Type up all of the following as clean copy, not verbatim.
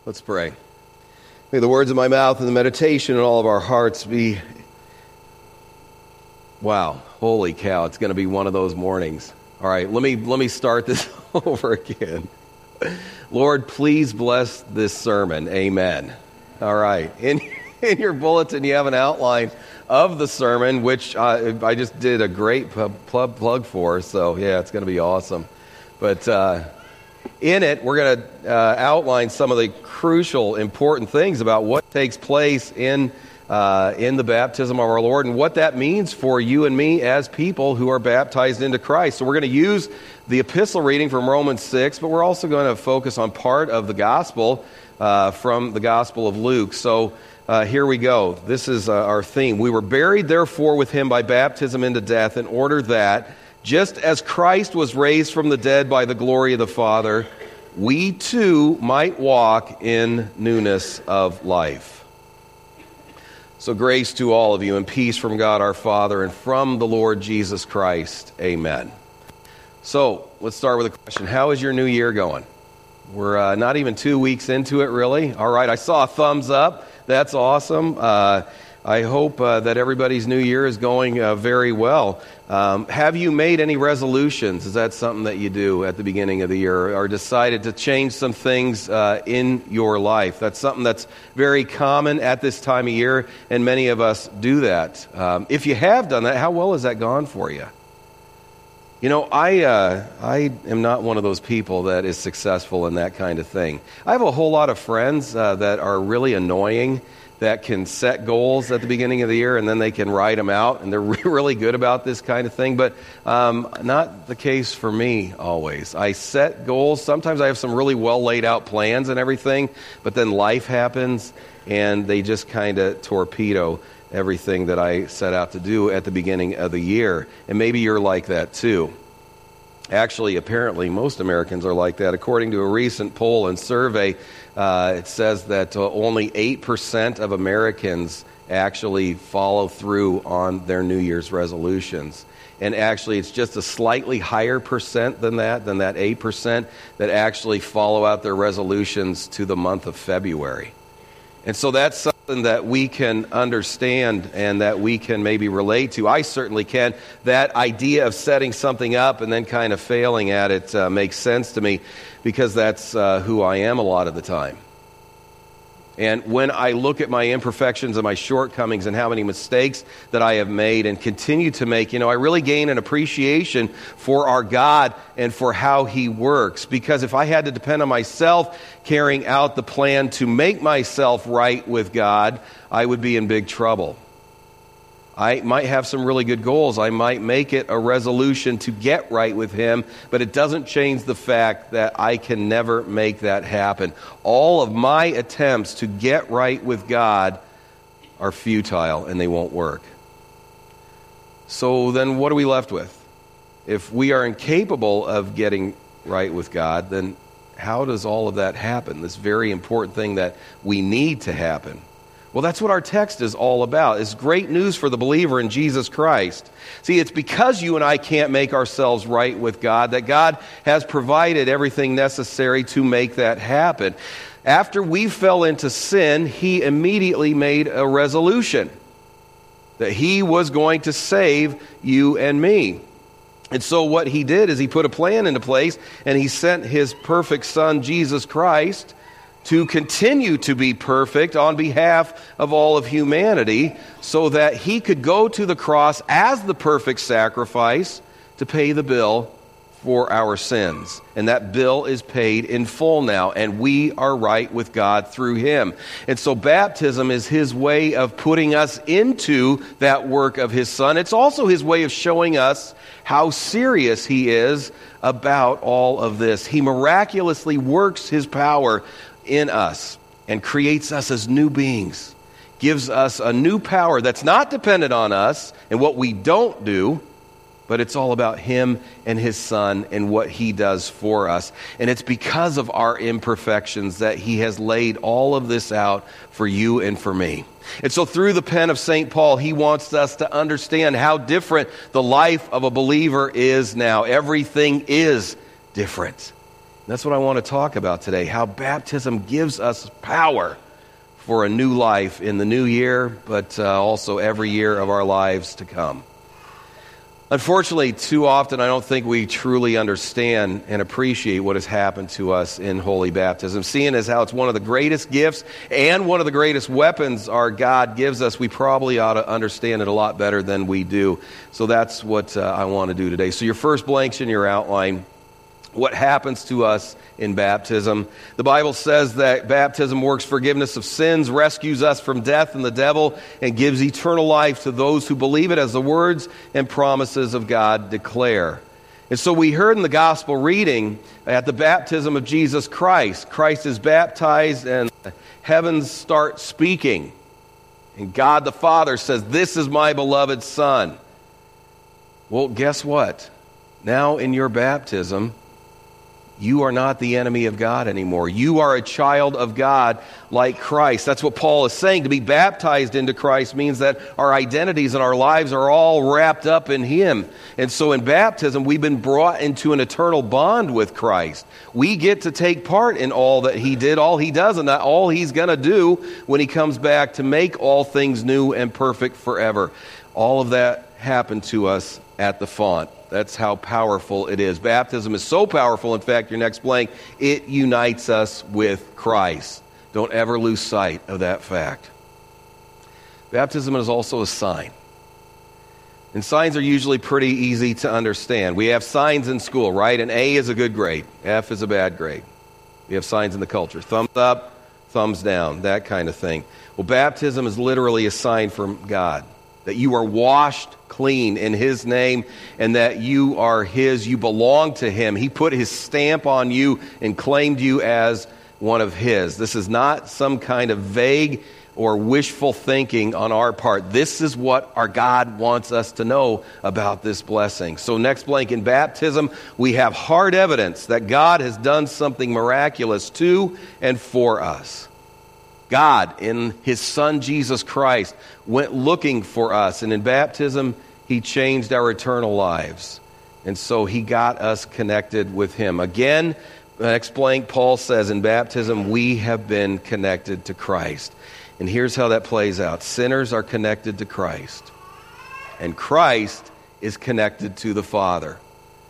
Let's pray. May the words of my mouth and the meditation in all of our hearts be, wow, holy cow, it's going to be one of those mornings. All right, let me start this over again. Lord, please bless this sermon. Amen. All right. In your bulletin, you have an outline of the sermon, which I just did a great plug for, so yeah, it's going to be awesome. But in it, we're going to outline some of the crucial, important things about what takes place in the baptism of our Lord and what that means for you and me as people who are baptized into Christ. So we're going to use the epistle reading from Romans 6, but we're also going to focus on part of the gospel from the Gospel of Luke. So here we go. This is our theme. We were buried, therefore, with him by baptism into death, in order that, just as Christ was raised from the dead by the glory of the Father, we too might walk in newness of life. So grace to all of you and peace from God our Father and from the Lord Jesus Christ. Amen. So let's start with a question. How is your new year going? We're not even 2 weeks into it, really. All right, I saw a thumbs up. That's awesome. I hope that everybody's new year is going very well. Have you made any resolutions? Is that something that you do at the beginning of the year, or decided to change some things in your life? That's something that's very common at this time of year, and many of us do that. If you have done that, how well has that gone for you? You know, I am not one of those people that is successful in that kind of thing. I have a whole lot of friends that are really annoying, that can set goals at the beginning of the year and then they can write them out, and they're really good about this kind of thing, but not the case for me always. I set goals. Sometimes I have some really well laid out plans and everything, but then life happens and they just kind of torpedo everything that I set out to do at the beginning of the year. And maybe you're like that too. Actually, apparently, most Americans are like that. According to a recent poll and survey, it says that only 8% of Americans actually follow through on their New Year's resolutions. And actually, it's just a slightly higher percent than that 8%, that actually follow out their resolutions to the month of February. And so that's something that we can understand and that we can maybe relate to. I certainly can. That idea of setting something up and then kind of failing at it makes sense to me, because that's who I am a lot of the time. And when I look at my imperfections and my shortcomings and how many mistakes that I have made and continue to make, I really gain an appreciation for our God and for how He works. Because if I had to depend on myself carrying out the plan to make myself right with God, I would be in big trouble. I might have some really good goals. I might make it a resolution to get right with Him, but it doesn't change the fact that I can never make that happen. All of my attempts to get right with God are futile and they won't work. So then what are we left with? If we are incapable of getting right with God, then how does all of that happen? This very important thing that we need to happen. Well, that's what our text is all about. It's great news for the believer in Jesus Christ. See, it's because you and I can't make ourselves right with God that God has provided everything necessary to make that happen. After we fell into sin, He immediately made a resolution that He was going to save you and me. And so what He did is He put a plan into place, and He sent His perfect Son, Jesus Christ, to continue to be perfect on behalf of all of humanity, so that He could go to the cross as the perfect sacrifice to pay the bill for our sins. And that bill is paid in full now, and we are right with God through Him. And so baptism is His way of putting us into that work of His Son. It's also His way of showing us how serious He is about all of this. He miraculously works His power in us and creates us as new beings, gives us a new power that's not dependent on us and what we don't do, but it's all about Him and His Son and what He does for us. And it's because of our imperfections that He has laid all of this out for you and for me. And so through the pen of St. Paul, he wants us to understand how different the life of a believer is now. Everything is different. That's what I want to talk about today, how baptism gives us power for a new life in the new year, but also every year of our lives to come. Unfortunately, too often I don't think we truly understand and appreciate what has happened to us in holy baptism. Seeing as how it's one of the greatest gifts and one of the greatest weapons our God gives us, we probably ought to understand it a lot better than we do. So that's what I want to do today. So your first blank's in your outline. What happens to us in baptism? The Bible says that baptism works forgiveness of sins, rescues us from death and the devil, and gives eternal life to those who believe it, as the words and promises of God declare. And so we heard in the gospel reading at the baptism of Jesus Christ, Christ is baptized and the heavens start speaking. And God the Father says, "This is my beloved Son." Well, guess what? Now in your baptism, you are not the enemy of God anymore. You are a child of God like Christ. That's what Paul is saying. To be baptized into Christ means that our identities and our lives are all wrapped up in Him. And so in baptism, we've been brought into an eternal bond with Christ. We get to take part in all that He did, all He does, and all He's going to do when He comes back to make all things new and perfect forever. All of that happened to us at the font. That's how powerful it is. Baptism is so powerful, in fact, your next blank, it unites us with Christ. Don't ever lose sight of that fact. Baptism is also a sign. And signs are usually pretty easy to understand. We have signs in school, right? An A is a good grade. F is a bad grade. We have signs in the culture. Thumbs up, thumbs down, that kind of thing. Well, baptism is literally a sign from God that you are washed clean in His name and that you are His, you belong to Him. He put His stamp on you and claimed you as one of His. This is not some kind of vague or wishful thinking on our part. This is what our God wants us to know about this blessing. So next blank, in baptism, we have hard evidence that God has done something miraculous to and for us. God, in His Son Jesus Christ, went looking for us, and in baptism, He changed our eternal lives. And so He got us connected with Him. Again, the next blank, Paul says, in baptism, we have been connected to Christ. And here's how that plays out. Sinners are connected to Christ, and Christ is connected to the Father.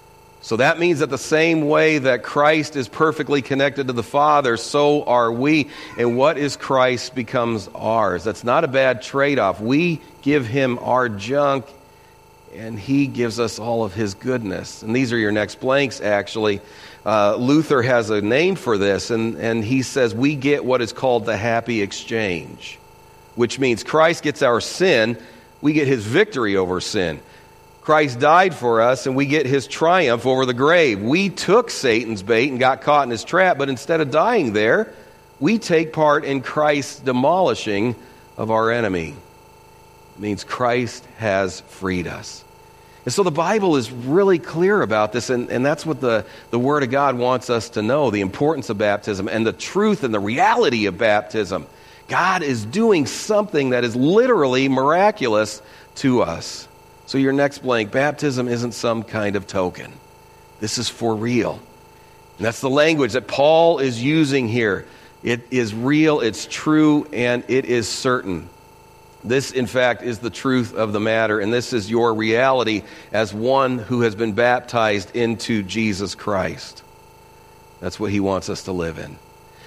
So that means that the same way that Christ is perfectly connected to the Father, so are we. And what is Christ becomes ours. That's not a bad trade-off. We give Him our junk, and He gives us all of His goodness. And these are your next blanks, actually. Luther has a name for this, and he says we get what is called the happy exchange, which means Christ gets our sin, we get His victory over sin. Christ died for us, and we get His triumph over the grave. We took Satan's bait and got caught in his trap, but instead of dying there, we take part in Christ's demolishing of our enemy. It means Christ has freed us. And so the Bible is really clear about this, and that's what the Word of God wants us to know, the importance of baptism and the truth and the reality of baptism. God is doing something that is literally miraculous to us. So your next blank, baptism isn't some kind of token. This is for real. And that's the language that Paul is using here. It is real, it's true, and it is certain. This, in fact, is the truth of the matter, and this is your reality as one who has been baptized into Jesus Christ. That's what He wants us to live in.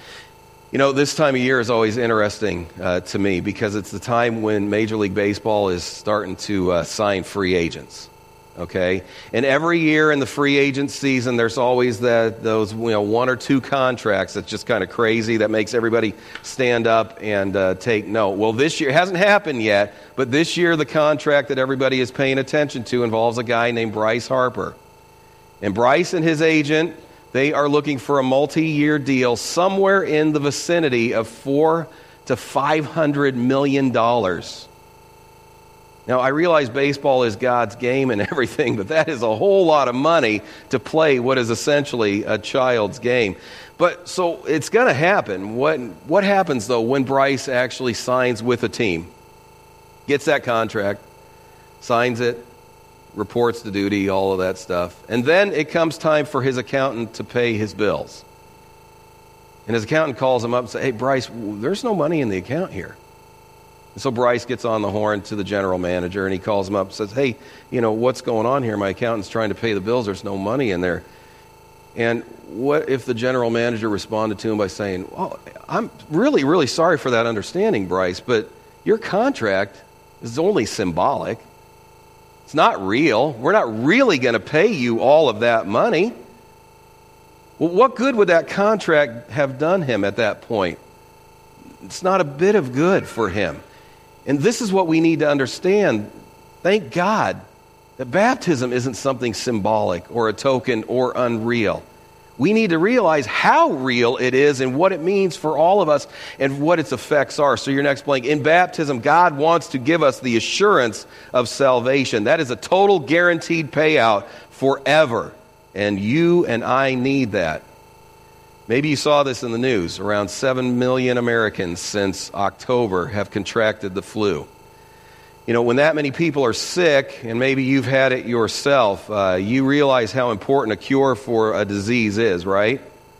You know, this time of year is always interesting to me because it's the time when Major League Baseball is starting to sign free agents. Okay? And every year in the free agent season, there's always those one or two contracts that's just kind of crazy that makes everybody stand up and take note. Well, this year, it hasn't happened yet, but this year the contract that everybody is paying attention to involves a guy named Bryce Harper. And Bryce and his agent, they are looking for a multi-year deal somewhere in the vicinity of $400 to $500 million. Now, I realize baseball is God's game and everything, but that is a whole lot of money to play what is essentially a child's game. But so it's going to happen. What happens, though, when Bryce actually signs with a team? Gets that contract, signs it, reports to duty, all of that stuff. And then it comes time for his accountant to pay his bills. And his accountant calls him up and says, hey, Bryce, there's no money in the account here. And so Bryce gets on the horn to the general manager, and he calls him up and says, hey, what's going on here? My accountant's trying to pay the bills. There's no money in there. And what if the general manager responded to him by saying, well, I'm really, really sorry for that understanding, Bryce, but your contract is only symbolic. It's not real. We're not really going to pay you all of that money. Well, what good would that contract have done him at that point? It's not a bit of good for him. And this is what we need to understand. Thank God that baptism isn't something symbolic or a token or unreal. We need to realize how real it is and what it means for all of us and what its effects are. So your next blank, in baptism, God wants to give us the assurance of salvation. That is a total guaranteed payout forever. And you and I need that. Maybe you saw this in the news. Around 7 million Americans since October have contracted the flu. When that many people are sick, and maybe you've had it yourself, you realize how important a cure for a disease is, right?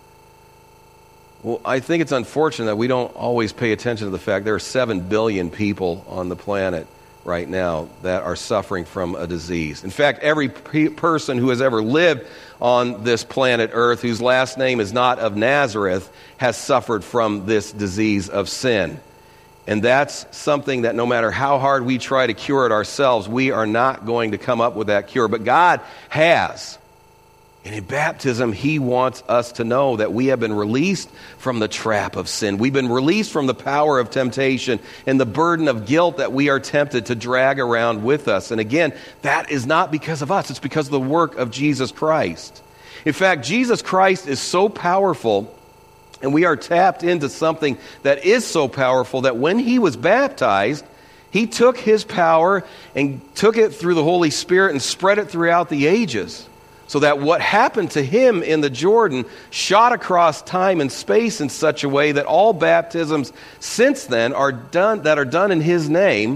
Well, I think it's unfortunate that we don't always pay attention to the fact there are 7 billion people on the planet right now that are suffering from a disease. In fact, every person who has ever lived on this planet Earth whose last name is not of Nazareth has suffered from this disease of sin. And that's something that no matter how hard we try to cure it ourselves, we are not going to come up with that cure. But God has. And in baptism, He wants us to know that we have been released from the trap of sin. We've been released from the power of temptation and the burden of guilt that we are tempted to drag around with us. And again, that is not because of us. It's because of the work of Jesus Christ. In fact, Jesus Christ is so powerful, and we are tapped into something that is so powerful that when He was baptized, He took His power and took it through the Holy Spirit and spread it throughout the ages. So that what happened to Him in the Jordan shot across time and space in such a way that all baptisms since then that are done in His name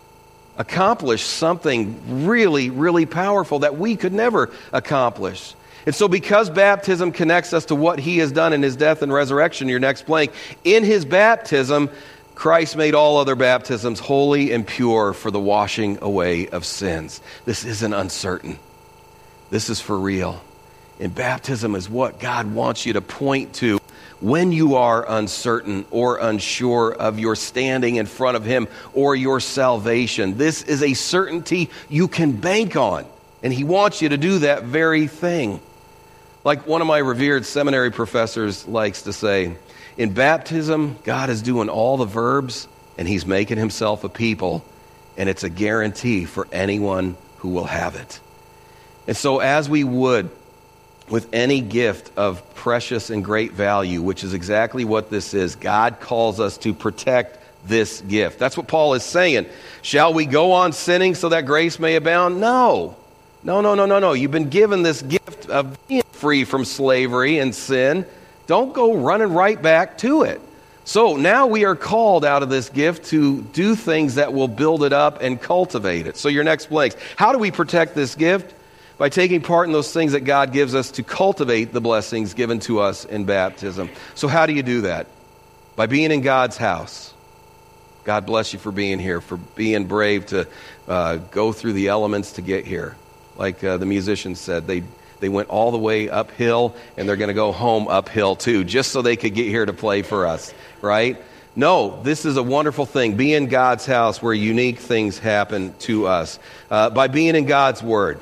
accomplish something really, really powerful that we could never accomplish. And so because baptism connects us to what He has done in His death and resurrection, your next blank, in His baptism, Christ made all other baptisms holy and pure for the washing away of sins. This isn't uncertain. This is for real. And baptism is what God wants you to point to when you are uncertain or unsure of your standing in front of Him or your salvation. This is a certainty you can bank on. And He wants you to do that very thing. Like one of my revered seminary professors likes to say, in baptism, God is doing all the verbs and He's making Himself a people. And it's a guarantee for anyone who will have it. And so as we would with any gift of precious and great value, which is exactly what this is, God calls us to protect this gift. That's what Paul is saying. Shall we go on sinning so that grace may abound? No. No. You've been given this gift of being free from slavery and sin. Don't go running right back to it. So now we are called out of this gift to do things that will build it up and cultivate it. So your next blanks. How do we protect this gift? By taking part in those things that God gives us to cultivate the blessings given to us in baptism. So how do you do that? By being in God's house. God bless you for being here, for being brave to go through the elements to get here. Like the musicians said, they went all the way uphill, and they're going to go home uphill too, just so they could get here to play for us, right? No, this is a wonderful thing. Be in God's house where unique things happen to us. By being in God's Word.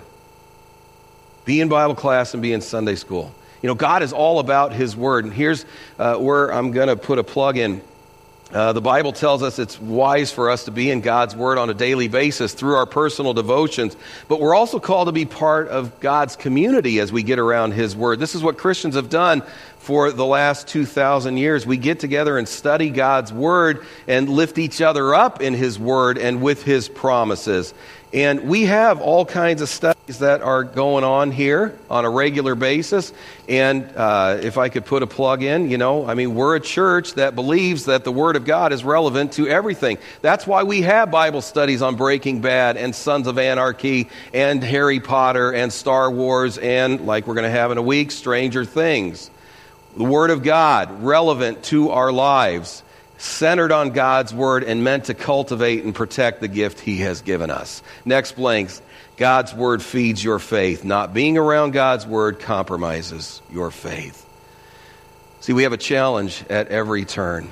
Be in Bible class and be in Sunday school. God is all about His Word. And here's where I'm going to put a plug in. The Bible tells us it's wise for us to be in God's Word on a daily basis through our personal devotions. But we're also called to be part of God's community as we get around His Word. This is what Christians have done for the last 2,000 years. We get together and study God's Word and lift each other up in His Word and with His promises. And we have all kinds of studies that are going on here on a regular basis. And if I could put a plug in, we're a church that believes that the Word of God is relevant to everything. That's why we have Bible studies on Breaking Bad and Sons of Anarchy and Harry Potter and Star Wars and, like we're going to have in a week, Stranger Things. The Word of God, relevant to our lives, centered on God's Word and meant to cultivate and protect the gift He has given us. Next blanks, God's Word feeds your faith. Not being around God's Word compromises your faith. See, we have a challenge at every turn.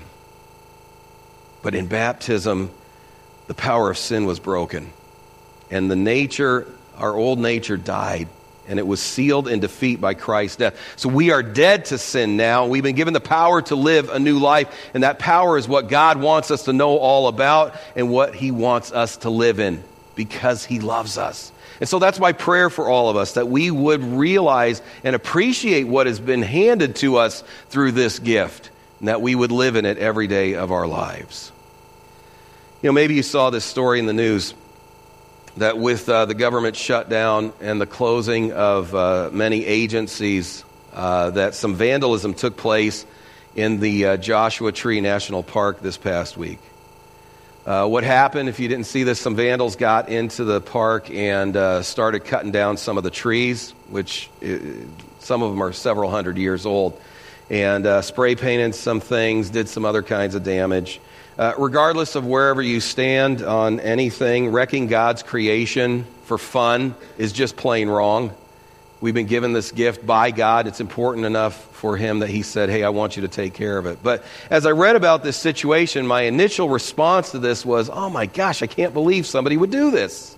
But in baptism, the power of sin was broken. And our old nature died. And it was sealed in defeat by Christ's death. So we are dead to sin now. We've been given the power to live a new life. And that power is what God wants us to know all about and what He wants us to live in because He loves us. And so that's my prayer for all of us, that we would realize and appreciate what has been handed to us through this gift, and that we would live in it every day of our lives. Maybe you saw this story in the news, that with the government shutdown and the closing of many agencies, that some vandalism took place in the Joshua Tree National Park this past week. What happened, if you didn't see this, some vandals got into the park and started cutting down some of the trees, which some of them are several hundred years old, and spray painted some things, did some other kinds of damage. Regardless of wherever you stand on anything, wrecking God's creation for fun is just plain wrong. We've been given this gift by God. It's important enough for Him that He said, hey, I want you to take care of it. But as I read about this situation, my initial response to this was, oh my gosh, I can't believe somebody would do this.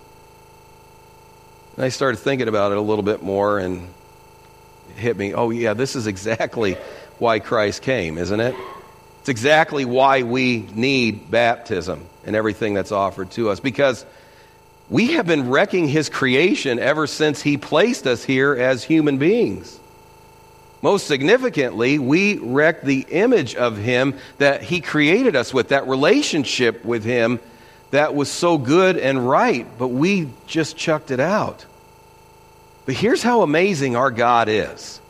And I started thinking about it a little bit more, and it hit me, oh yeah, this is exactly why Christ came, isn't it? It's exactly why we need baptism and everything that's offered to us, because we have been wrecking His creation ever since He placed us here as human beings. Most significantly, we wrecked the image of Him that He created us with, that relationship with Him that was so good and right, but we just chucked it out. But here's how amazing our God is.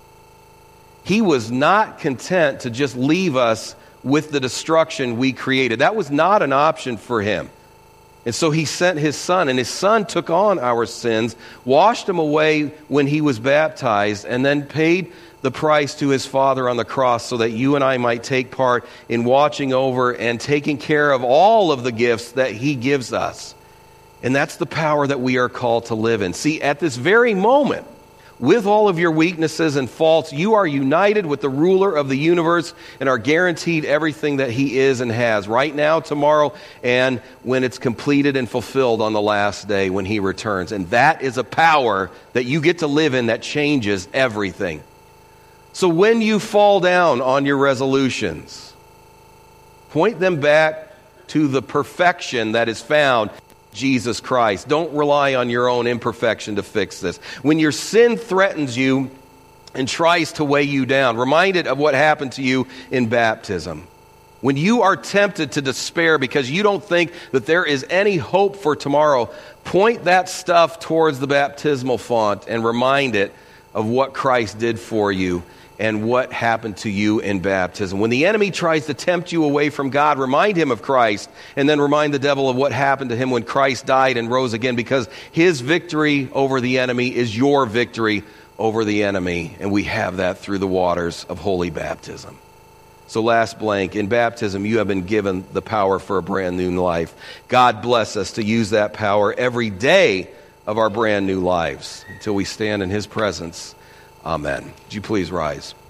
He was not content to just leave us with the destruction we created. That was not an option for Him. And so He sent His Son, and His Son took on our sins, washed them away when He was baptized, and then paid the price to His Father on the cross so that you and I might take part in watching over and taking care of all of the gifts that He gives us. And that's the power that we are called to live in. See, at this very moment, with all of your weaknesses and faults, you are united with the ruler of the universe and are guaranteed everything that He is and has right now, tomorrow, and when it's completed and fulfilled on the last day when He returns. And that is a power that you get to live in that changes everything. So when you fall down on your resolutions, point them back to the perfection that is found Jesus Christ. Don't rely on your own imperfection to fix this. When your sin threatens you and tries to weigh you down, remind it of what happened to you in baptism. When you are tempted to despair because you don't think that there is any hope for tomorrow, point that stuff towards the baptismal font and remind it of what Christ did for you and what happened to you in baptism. When the enemy tries to tempt you away from God, remind him of Christ, and then remind the devil of what happened to him when Christ died and rose again, because His victory over the enemy is your victory over the enemy, and we have that through the waters of holy baptism. So last blank, in baptism you have been given the power for a brand new life. God bless us to use that power every day of our brand new lives until we stand in His presence. Amen. Would you please rise?